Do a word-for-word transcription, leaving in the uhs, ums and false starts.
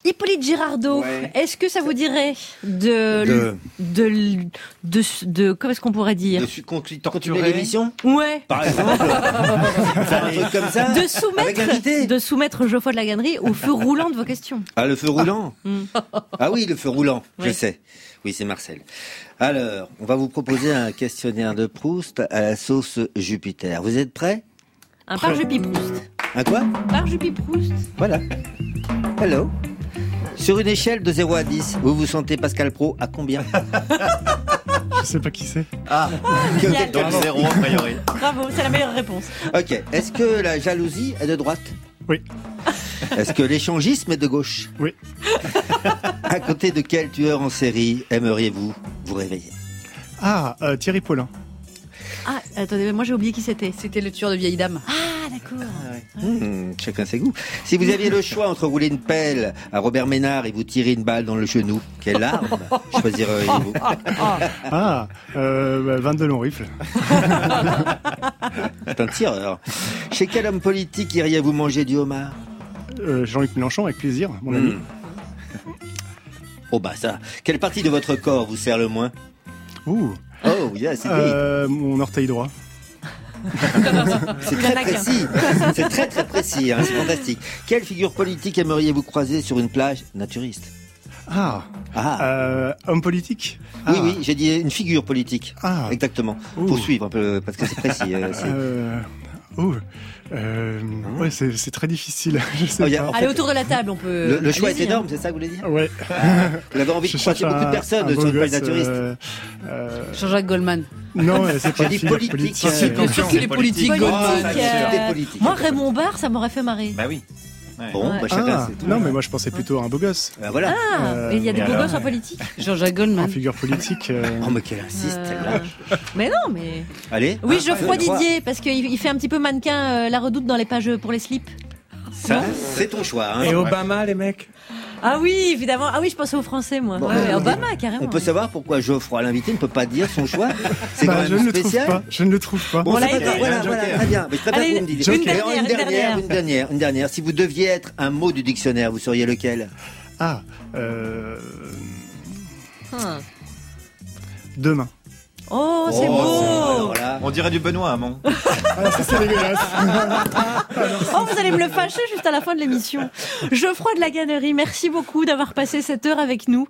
Hippolyte Girardot, Ouais. est-ce que ça vous dirait de... De- De... De... de, de comment est-ce qu'on pourrait dire De su- continu- continuer l'émission, Ouais. par exemple. Faire un truc comme ça. De Avec l'invité. soumettre, de soumettre Geoffroy de la Gannerie au feu roulant de vos questions. Ah, le feu roulant. Mm. Ah oui, le feu roulant, je Oui. sais. Oui, c'est Marcel. Alors, on va vous proposer un questionnaire de Proust à la sauce Jupiter. Vous êtes prêts? Un par Jupi-Proust. Un quoi? Par Jupi-Proust. Voilà. Hello. Sur une échelle de zéro à dix, vous vous sentez Pascal Praud à combien? Je sais pas qui c'est. Ah, génial. donc Zéro, a priori. Bravo, c'est la meilleure réponse. Ok. Est-ce que la jalousie est de droite? Oui. Est-ce que l'échangisme est de gauche? Oui. À côté de quel tueur en série aimeriez-vous vous réveiller? Ah, euh, Thierry Paulin. Ah, attendez, moi j'ai oublié qui c'était. C'était le tueur de vieille dame. Ah, d'accord. Hmm, chacun ses goûts. Si vous aviez le choix entre rouler une pelle à Robert Ménard et vous tirer une balle dans le genou, quelle arme choisiriez-vous? Ah, euh, bah, vingt-deux longs rifles. C'est un tireur. Chez quel homme politique iriez-vous manger du homard? Euh, Jean-Luc Mélenchon, avec plaisir, mon ami. Hmm. Oh bah ça. Quelle partie de votre corps vous sert le moins? Ouh. Oh, yeah, c'est Euh, mon orteil droit. C'est Il y en très a qu'un. précis. C'est très très précis. Hein, c'est fantastique. Quelle figure politique aimeriez-vous croiser sur une plage naturiste? Ah, Ah. euh, homme politique. Oui, Ah. oui, j'ai dit une figure politique. Ah. Exactement. Ouh. Faut suivre un peu parce que c'est précis. euh, c'est- Euh, ouh. Euh, ouais, c'est c'est très difficile. Je sais Oh, y a- pas. en fait, Allez, autour de la table, on peut. le, le choix est Allez-y, énorme, hein. c'est ça que vous voulez dire? Ouais. Vous avez envie de Je croiser cherche beaucoup de un- personnes un sur beau une plage gosse, naturiste. euh, euh, Jean-Jacques Goldman. non, mais c'est pas J'ai dit figure politique, politique. euh, c'est- Bien sûr qu'il est politique, Politique, Goldman. Ah, euh, c'était politique. Moi, Raymond Barre, ça m'aurait fait marrer. Bah oui. Ouais. Bon, Ouais. bah chacun Ah, c'est tout. non, mais moi je pensais plutôt à un beau gosse. Bah, voilà. Ah, Euh, et il y a des mais beaux alors, gosses en politique. Jean-Jacques En Goldman. figure politique. euh, Oh, mais qu'elle insiste, Euh, celle-là. Mais non, mais. Allez. Oui, un, Geoffroy deux, trois. Didier, parce qu'il il fait un petit peu mannequin euh, la redoute dans les pages pour les slips. Ça, c'est ton choix. Hein. Et Obama, les mecs? Ah oui, évidemment. Ah oui, je pensais aux Français, moi. Bon, Ouais, ouais, euh, Obama, carrément. On peut savoir pourquoi Geoffroy, l'invité, ne peut pas dire son choix? C'est bah, quand je même ne le trouve spécial. pas. Je ne le trouve pas. Bon, On c'est l'a pas aidé. grave. Voilà, Un voilà, joker. très bien. Mais très bien Allez, que vous me disiez. une Ok, dernière, une une dernière, dernière. une dernière, une dernière. Si vous deviez être un mot du dictionnaire, vous seriez lequel? Ah, euh, Hum. demain. Oh, c'est Oh, beau. alors là. On dirait du Benoît, mon. Ah, ça c'est dégueulasse. Oh, vous allez me le fâcher juste à la fin de l'émission. Geoffroy de la Gannerie, merci beaucoup d'avoir passé cette heure avec nous.